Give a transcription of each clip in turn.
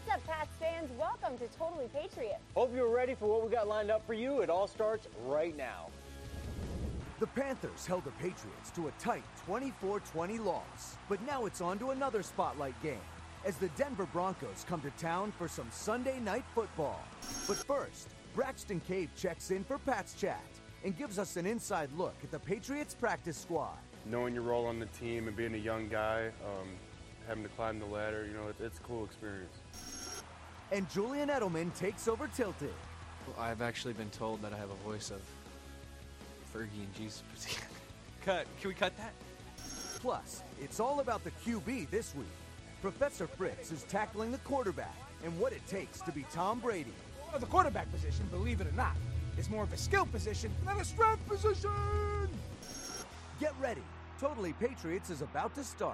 up, Pats fans? Welcome to Totally Patriots. Hope you're ready for what we got lined up for you. It all starts right now. The Panthers held the Patriots to a tight 24-20 loss, but now it's on to another spotlight game as the Denver Broncos come to town for some Sunday night football. But first, Braxton Cave checks in for Pats Chat and gives us an inside look at the Patriots practice squad. Knowing your role on the team and being a young guy, having to climb the ladder, it's a cool experience. And Julian Edelman takes over Tilted. Well, I've actually been told that I have a voice of Fergie and Jesus. Can we cut that? Plus, it's all about the QB this week. Professor Fritz is tackling the quarterback and what it takes to be Tom Brady. Well, the quarterback position, believe it or not, is more of a skill position than a strength position. Get ready. Totally Patriots is about to start.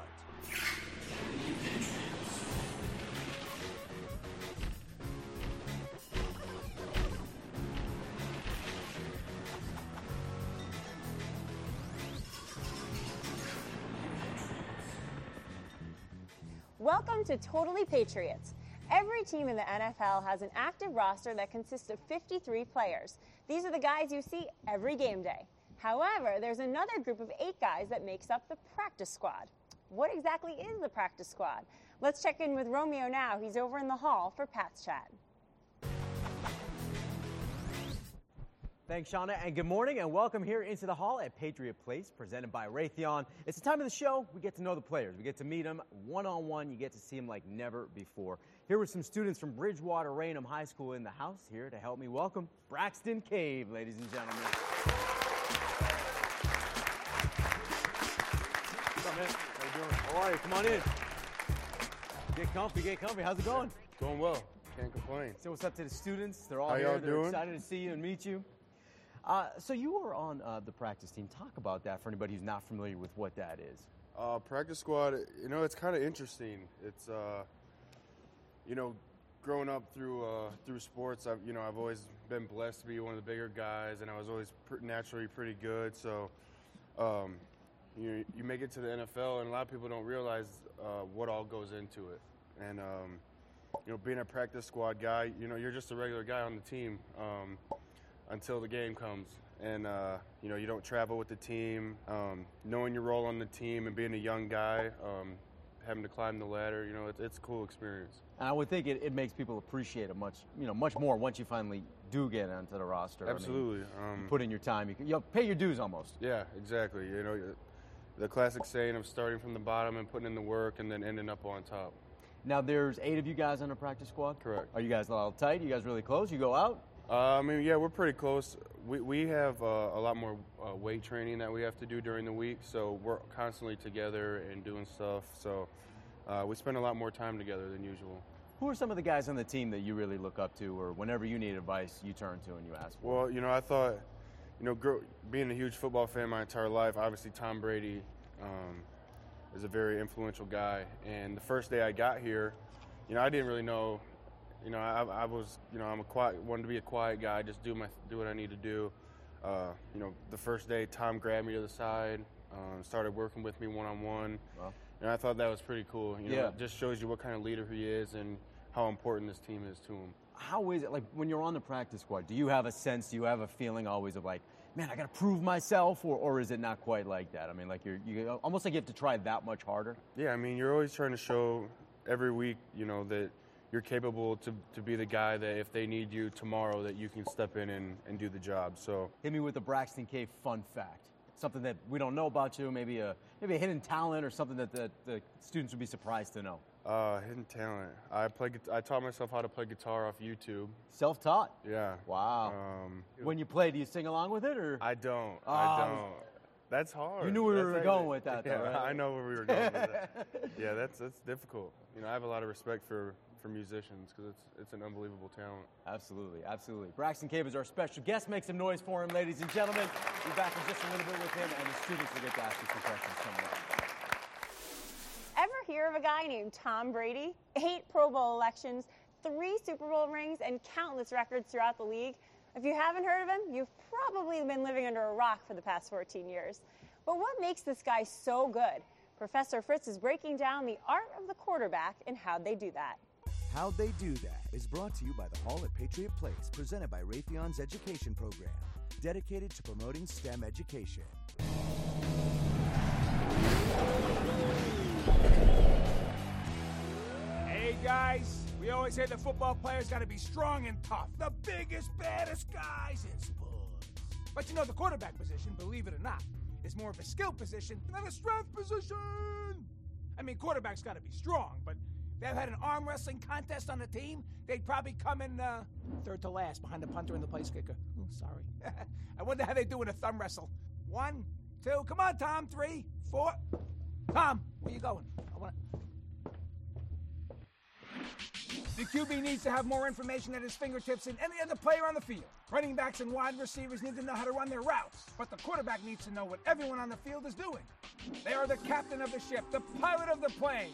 Welcome to Totally Patriots. Every team in the NFL has an active roster that consists of 53 players. These are the guys you see every game day. However, there's another group of 8 guys that makes up the practice squad. What exactly is the practice squad? Let's check in with Romeo now. He's over in the hall for Pat's Chat. Thanks, Shauna, and good morning, and welcome here into the hall at Patriot Place, presented by Raytheon. It's the time of the show we get to know the players. We get to meet them one-on-one. You get to see them like never before. Here were some students from Bridgewater Raynham High School in the house here to help me welcome Braxton Cave, ladies and gentlemen. What's up, man? How you doing? How are you? Come on in. Get comfy, get comfy. How's it going? Going well. Can't complain. So what's up to the students? They're all How here. y'all They're doing? excited to see you and meet you. So you were on the practice team. Talk about that for anybody who's not familiar with what that is. Practice squad, it's kind of interesting. It's, growing up through sports, I've always been blessed to be one of the bigger guys, and I was always naturally pretty good. So, you make it to the NFL, and a lot of people don't realize what all goes into it. And, being a practice squad guy, you're just a regular guy on the team. Until the game comes, and you don't travel with the team. Knowing your role on the team and being a young guy, having to climb the ladder, it's a cool experience. And I would think it makes people appreciate it much more once you finally do get onto the roster. Absolutely. I mean, you put in your time, you pay your dues almost. Yeah, exactly. The classic saying of starting from the bottom and putting in the work and then ending up on top. Now there's 8 of you guys on the practice squad. Correct. Are you guys a little tight? You guys really close? You go out? We're pretty close. We have a lot more weight training that we have to do during the week, so we're constantly together and doing stuff. So we spend a lot more time together than usual. Who are some of the guys on the team that you really look up to, or whenever you need advice, you turn to and you ask for? Well, I thought, being a huge football fan my entire life, obviously Tom Brady is a very influential guy. And the first day I got here, I didn't really know. I was, wanted to be a quiet guy, just do what I need to do. The first day, Tom grabbed me to the side, started working with me one-on-one. Wow. And I thought that was pretty cool. Yeah. It just shows you what kind of leader he is and how important this team is to him. How is it, like, when you're on the practice squad, do you have a sense, do you have a feeling always of like, man, I got to prove myself, or is it not quite like that? I mean, like, you almost like you have to try that much harder? Yeah, you're always trying to show every week, that you're capable to be the guy that if they need you tomorrow that you can step in and do the job. So hit me with the Braxton Cave fun fact. Something that we don't know about you, maybe a hidden talent or something that the students would be surprised to know. Hidden talent. I taught myself how to play guitar off YouTube. Self-taught? Yeah. Wow. When you play, do you sing along with it, or? I don't. I don't. That's hard. You knew where we were going with that, though, yeah, right? I know where we were going with that. Yeah, that's difficult. I have a lot of respect for musicians because it's an unbelievable talent. Absolutely, absolutely. Braxton Cave is our special guest. Make some noise for him, ladies and gentlemen. We'll be back in just a little bit with him, and the students will get to ask you some questions coming up. Ever hear of a guy named Tom Brady? 8 Pro Bowl elections, 3 Super Bowl rings, and countless records throughout the league. If you haven't heard of him, you've probably been living under a rock for the past 14 years. But what makes this guy so good? Professor Fritz is breaking down the art of the quarterback and how they do that. How'd They Do That is brought to you by the Hall at Patriot Place, presented by Raytheon's education program, dedicated to promoting STEM education. Hey guys, we always say the football players got to be strong and tough, the biggest, baddest guys in sports. But you know, the quarterback position, believe it or not, is more of a skill position than a strength position. I mean, quarterbacks got to be strong, but if they had an arm wrestling contest on the team, they'd probably come in third to last behind the punter and the place kicker. Oh, sorry. I wonder how they do in a thumb wrestle. 1, 2, come on, Tom. 3, 4. Tom, where you going? The QB needs to have more information at his fingertips than any other player on the field. Running backs and wide receivers need to know how to run their routes, but the quarterback needs to know what everyone on the field is doing. They are the captain of the ship, the pilot of the plane.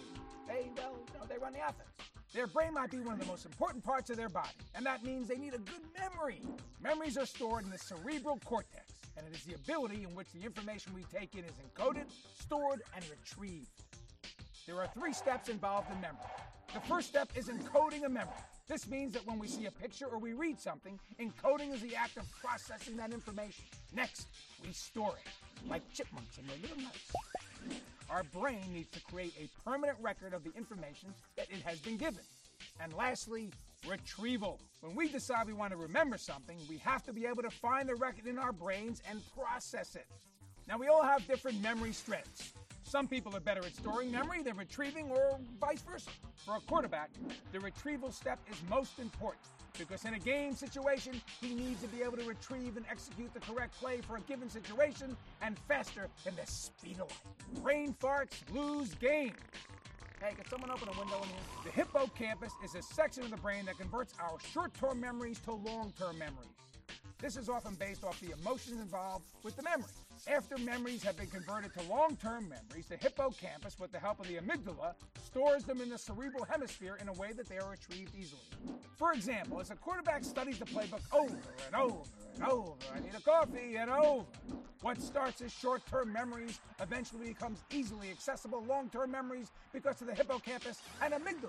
They run the offense. Their brain might be one of the most important parts of their body, and that means they need a good memory. Memories are stored in the cerebral cortex, and it is the ability in which the information we take in is encoded, stored, and retrieved. There are 3 steps involved in memory. The first step is encoding a memory. This means that when we see a picture or we read something, encoding is the act of processing that information. Next, we store it, like chipmunks in their little nuts. Our brain needs to create a permanent record of the information that it has been given. And lastly, retrieval. When we decide we want to remember something, we have to be able to find the record in our brains and process it. Now, we all have different memory strengths. Some people are better at storing memory than retrieving, or vice versa. For a quarterback, the retrieval step is most important because in a game situation, he needs to be able to retrieve and execute the correct play for a given situation and faster than the speed of light. Brain farts lose games. Hey, can someone open a window in here? The hippocampus is a section of the brain that converts our short-term memories to long-term memories. This is often based off the emotions involved with the memory. After memories have been converted to long-term memories, the hippocampus, with the help of the amygdala, stores them in the cerebral hemisphere in a way that they are retrieved easily. For example, as a quarterback studies the playbook over and over and over, I need a coffee, and over. What starts as short-term memories eventually becomes easily accessible long-term memories because of the hippocampus and amygdala.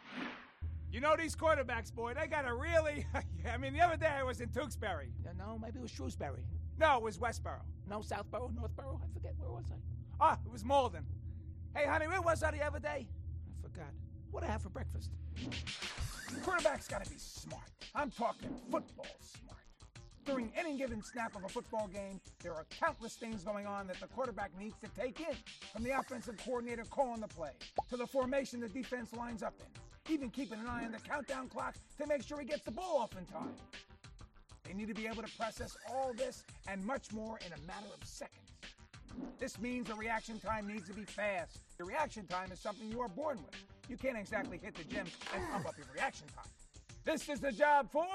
You know these quarterbacks, boy, they got a really... I mean, the other day I was in Tewksbury. No, maybe it was Shrewsbury. No, it was Westboro. No, Southboro, Northboro, I forget. Where was I? It was Malden. Hey, honey, where was I the other day? I forgot. What did I have for breakfast? Quarterback's gotta be smart. I'm talking football smart. During any given snap of a football game, there are countless things going on that the quarterback needs to take in, from the offensive coordinator calling the play, to the formation the defense lines up in, even keeping an eye on the countdown clock to make sure he gets the ball off in time. They need to be able to process all this and much more in a matter of seconds. This means the reaction time needs to be fast. The reaction time is something you are born with. You can't exactly hit the gym and pump up your reaction time. This is the job for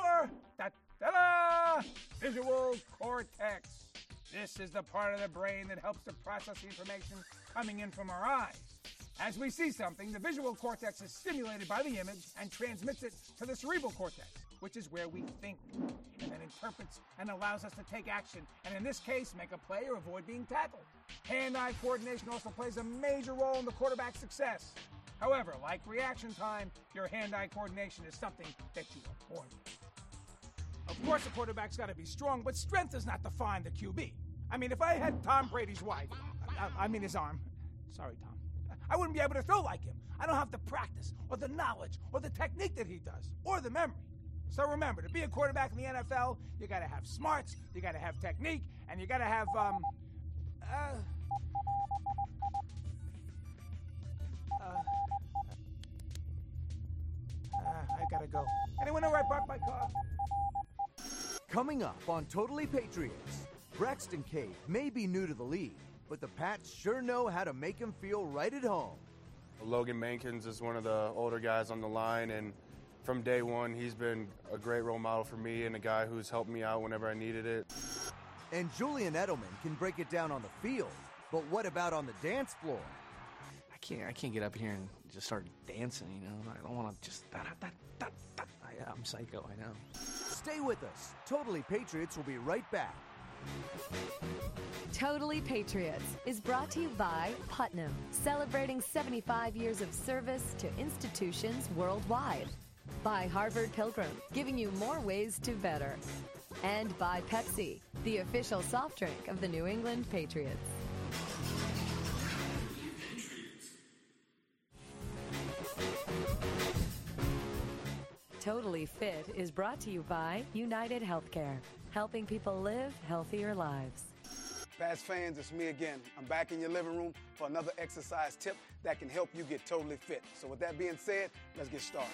visual cortex. This is the part of the brain that helps to process the information coming in from our eyes. As we see something, the visual cortex is stimulated by the image and transmits it to the cerebral cortex, which is where we think, and then interprets and allows us to take action, and in this case, make a play or avoid being tackled. Hand-eye coordination also plays a major role in the quarterback's success. However, like reaction time, your hand-eye coordination is something that you are born with. Of course, the quarterback's got to be strong, but strength does not define the QB. I mean, if I had Tom Brady's wife, his arm, sorry, Tom, I wouldn't be able to throw like him. I don't have the practice, or the knowledge, or the technique that he does, or the memory. So remember, to be a quarterback in the NFL, you gotta have smarts, you gotta have technique, and you gotta have, I gotta go. Anyone know where I parked my car? Coming up on Totally Patriots, Braxton Cave may be new to the league, but the Pats sure know how to make him feel right at home. Logan Mankins is one of the older guys on the line, and from day one, he's been a great role model for me and a guy who's helped me out whenever I needed it. And Julian Edelman can break it down on the field, but what about on the dance floor? I can't get up here and just start dancing, you know. I don't want to just I'm psycho, I know. Stay with us. Totally Patriots will be right back. Totally Patriots is brought to you by Putnam, celebrating 75 years of service to institutions worldwide. By Harvard Pilgrim, giving you more ways to better. And by Pepsi, the official soft drink of the New England Patriots. Totally Fit is brought to you by United Healthcare, helping people live healthier lives. Bass fans, it's me again. I'm back in your living room for another exercise tip that can help you get totally fit. So with that being said, let's get started.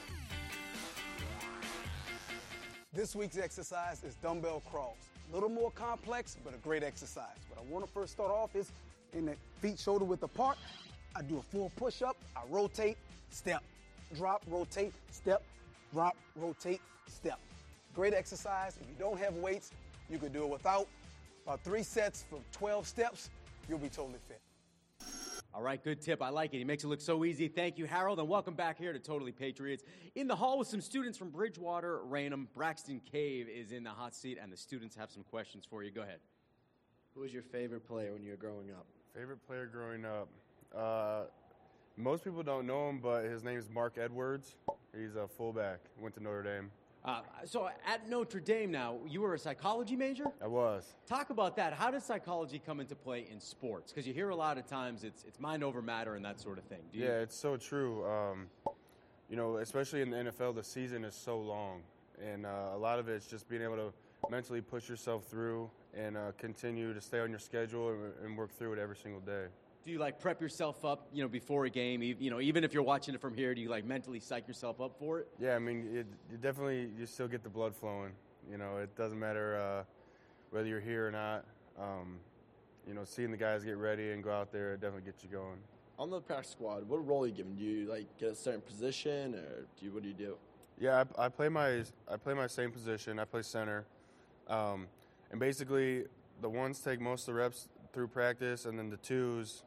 This week's exercise is dumbbell crawls. A little more complex, but a great exercise. What I want to first start off is in the feet shoulder width apart. I do a full push-up. I rotate, step, drop, rotate, step, drop, rotate, step. Great exercise. If you don't have weights, you can do it without. About 3 sets for 12 steps, you'll be totally fit. All right, good tip. I like it. He makes it look so easy. Thank you, Harold, and welcome back here to Totally Patriots. In the hall with some students from Bridgewater, Raynham. Braxton Cave is in the hot seat, and the students have some questions for you. Go ahead. Who was your favorite player when you were growing up? Favorite player growing up? Most people don't know him, but his name is Mark Edwards. He's a fullback. Went to Notre Dame. So at Notre Dame now, you were a psychology major? I was. Talk about that. How does psychology come into play in sports? Because you hear a lot of times it's mind over matter and that sort of thing. Yeah, it's so true. You know, especially in the NFL, the season is so long. And a lot of it's just being able to mentally push yourself through and continue to stay on your schedule and work through it every single day. Do you prep yourself up, before a game? Even if you're watching it from here, do you mentally psych yourself up for it? Yeah, I mean, you still get the blood flowing. It doesn't matter whether you're here or not. Seeing the guys get ready and go out there, it definitely gets you going. On the practice squad, what role are you given? Do you get a certain position, or what do you do? Yeah, I play my same position. I play center, and basically the ones take most of the reps through practice, and then the twos.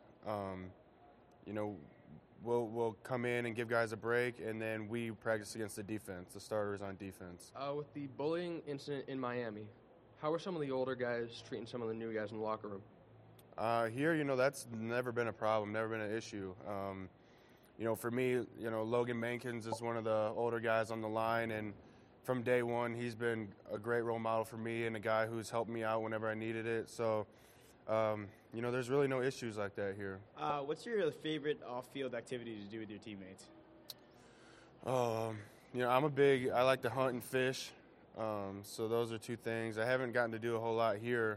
We'll come in and give guys a break, and then we practice against the defense, the starters on defense. With the bullying incident in Miami, how are some of the older guys treating some of the new guys in the locker room? Here, that's never been a problem, never been an issue. For me, Logan Mankins is one of the older guys on the line, and from day one, he's been a great role model for me and a guy who's helped me out whenever I needed it. So, there's really no issues like that here. What's your favorite off-field activity to do with your teammates? I like to hunt and fish. So those are two things. I haven't gotten to do a whole lot here,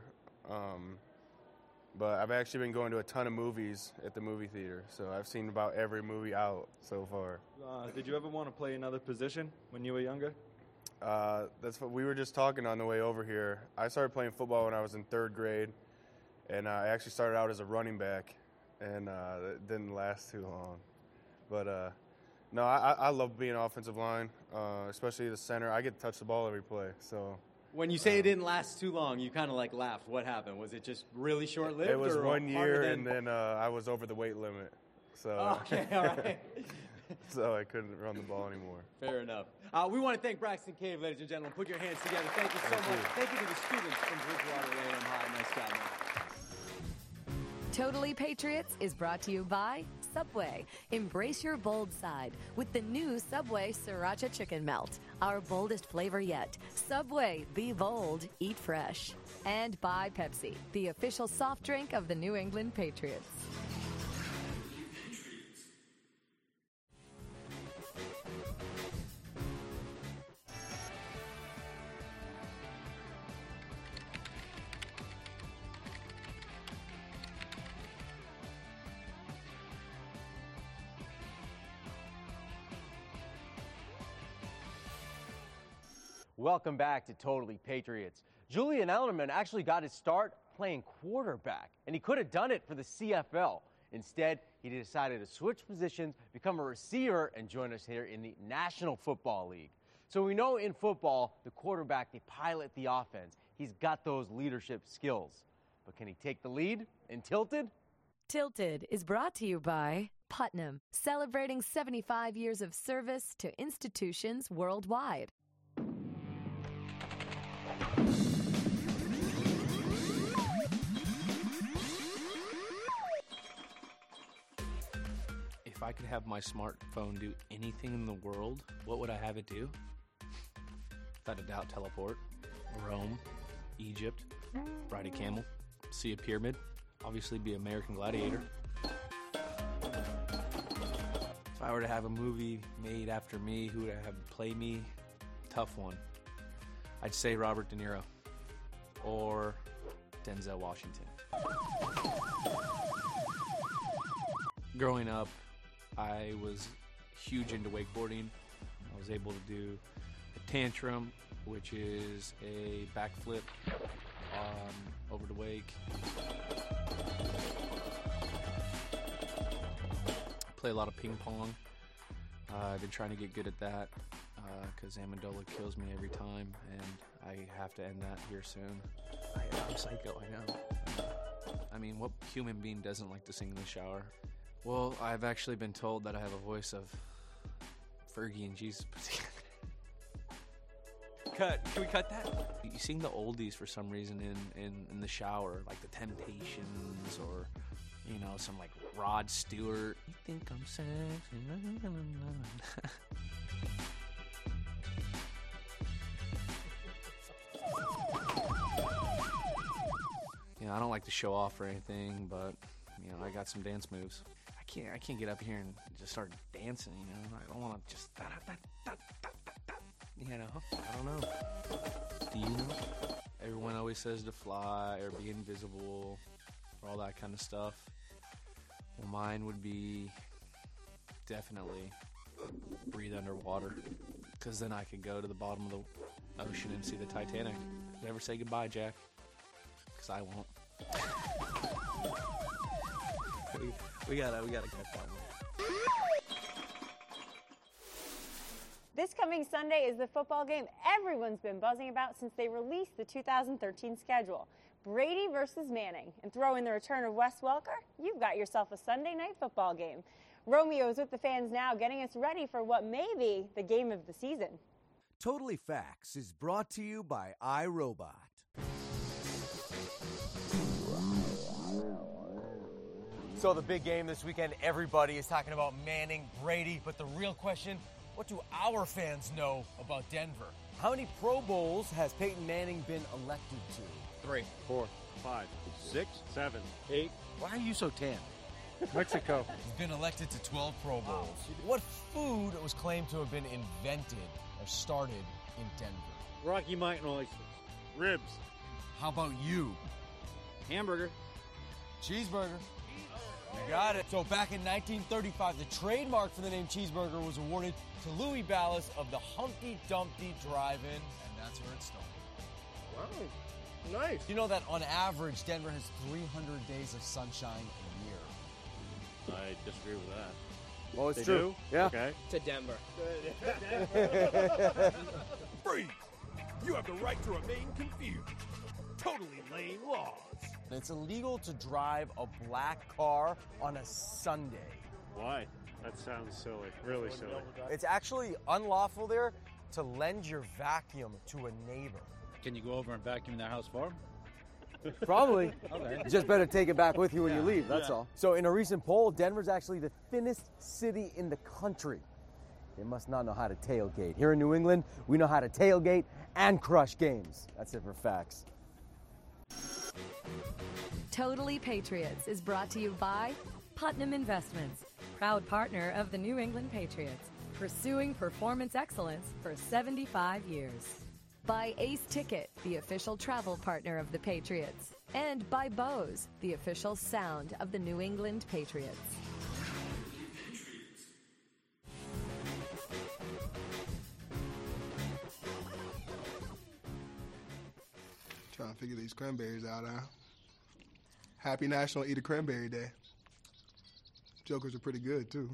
but I've actually been going to a ton of movies at the movie theater. So I've seen about every movie out so far. Did you ever want to play another position when you were younger? That's what we were just talking on the way over here. I started playing football when I was in 3rd grade. And I actually started out as a running back, and it didn't last too long. But, no, I love being offensive line, especially the center. I get to touch the ball every play. So when you say it didn't last too long, you kind of laughed. What happened? Was it just really short-lived? It was 1 year, and then I was over the weight limit. So okay, all right. So I couldn't run the ball anymore. Fair enough. We want to thank Braxton Cave, ladies and gentlemen. Put your hands together. Thank you so much. Thank you to the students from Bridgewater, Raynham High. Nice job, man. Totally Patriots is brought to you by Subway. Embrace your bold side with the new Subway Sriracha Chicken Melt. Our boldest flavor yet. Subway, be bold, eat fresh. And by Pepsi, the official soft drink of the New England Patriots. Welcome back to Totally Patriots. Julian Edelman actually got his start playing quarterback, and he could have done it for the CFL. Instead, he decided to switch positions, become a receiver, and join us here in the National Football League. So we know in football, the quarterback, they pilot the offense. He's got those leadership skills. But can he take the lead in Tilted? Tilted is brought to you by Putnam, celebrating 75 years of service to institutions worldwide. If I could have my smartphone do anything in the world, what would I have it do? Without a doubt, teleport. Rome, Egypt, ride a camel, see a pyramid, obviously be American Gladiator. If I were to have a movie made after me, who would I have play me? Tough one. I'd say Robert De Niro or Denzel Washington. Growing up, I was huge into wakeboarding. I was able to do a tantrum, which is a backflip over the wake. Play a lot of ping pong. I've been trying to get good at that because Amendola kills me every time, and I have to end that here soon. I'm psycho, I know. I mean, what human being doesn't like to sing in the shower? Well, I've actually been told that I have a voice of Fergie and Jesus. Cut. Can we cut that? You sing the oldies for some reason in the shower, like the Temptations or, you know, some like Rod Stewart. You think I'm sexy? You know, I don't like to show off or anything, but you know, I got some dance moves. I can't get up here and just start dancing. You know, I don't want to just. You know, I don't know. Do you know? Everyone always says to fly or be invisible or all that kind of stuff. Well, mine would be definitely breathe underwater, because then I could go to the bottom of the ocean and see the Titanic. Never say goodbye, Jack, because I won't. we gotta get that one. This coming Sunday is the football game everyone's been buzzing about since they released the 2013 schedule. Brady versus Manning. And throw in the return of Wes Welker, you've got yourself a Sunday night football game. Romeo is with the fans now, getting us ready for what may be the game of the season. Totally Facts is brought to you by iRobot. So the big game this weekend, everybody is talking about Manning, Brady, but the real question, what do our fans know about Denver? How many Pro Bowls has Peyton Manning been elected to? 3, 4, 5, 6, 7, 8. Why are you so tan? Mexico. He's been elected to 12 Pro Bowls. What food was claimed to have been invented or started in Denver? Rocky Mountain oysters. Ribs. How about you? Hamburger. Cheeseburger. You got it. So back in 1935, the trademark for the name Cheeseburger was awarded to Louis Ballas of the Humpty Dumpty Drive-In, and that's where it started. Wow, nice. You know that on average, Denver has 300 days of sunshine a I disagree with that. year. Oh, it's They true. do? Yeah. Okay. To Denver. Freak! You have the right to remain confused. Totally laying laws. It's illegal to drive a black car on a Sunday. Why? That sounds silly. Really silly. It's actually unlawful there to lend your vacuum to a neighbor. Can you go over and vacuum their house for them? Probably. Okay. You just better take it back with you when you leave, that's all. So in a recent poll, Denver's actually the thinnest city in the country. They must not know how to tailgate. Here in New England, we know how to tailgate and crush games. That's it for facts. Totally Patriots is brought to you by Putnam Investments, proud partner of the New England Patriots, pursuing performance excellence for 75 years. By Ace Ticket, the official travel partner of the Patriots. And by Bose, the official sound of the New England Patriots. Trying to figure these cranberries out, huh? Happy National Eat a Cranberry Day. Jokers are pretty good, too.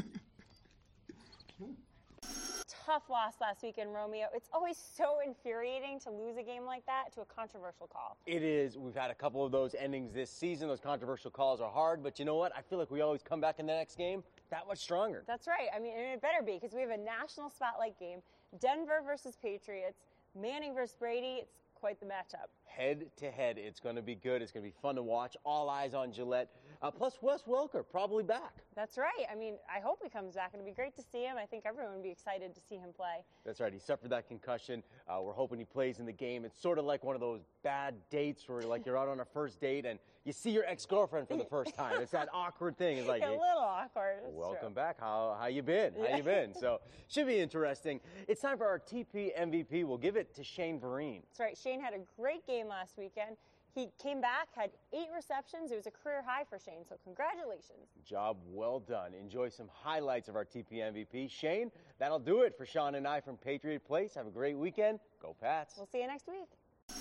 Tough loss last weekend, Romeo. It's always so infuriating to lose a game like that to a controversial call. It is. We've had a couple of those endings this season. Those controversial calls are hard, but you know what? I feel like we always come back in the next game that much stronger. That's right. I mean, and it better be, because we have a national spotlight game. Denver versus Patriots, Manning versus Brady. It's quite the matchup. Head to head, it's going to be good. It's going to be fun to watch. All eyes on Gillette. Plus, Wes Welker probably back. That's right. I mean, I hope he comes back. It'd be great to see him. I think everyone would be excited to see him play. That's right. He suffered that concussion. We're hoping he plays in the game. It's sort of like one of those bad dates where like you're out on a first date and you see your ex-girlfriend for the first time. It's that awkward thing. It's like a little awkward. Welcome back. How you been? How you been? So should be interesting. It's time for our TP MVP. We'll give it to Shane Vereen. That's right. Shane had a great game last weekend. He came back, had 8 receptions. It was a career high for Shane, so congratulations. Job well done. Enjoy some highlights of our TP MVP. Shane, that'll do it for Sean and I from Patriot Place. Have a great weekend. Go Pats. We'll see you next week.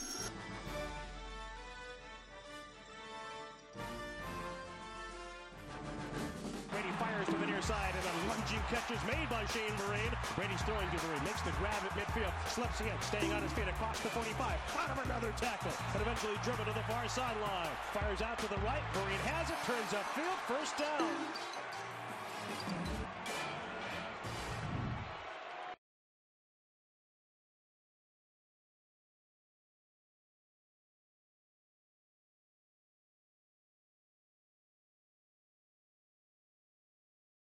Brady fires to the near side, and a lunging catch is made by Shane Vereen. Brady's throwing to Vereen, makes the grab at midfield, slips in, staying on his feet across the 45, out of another tackle, and eventually driven to the far sideline. Fires out to the right, Vereen has it, turns upfield, first down.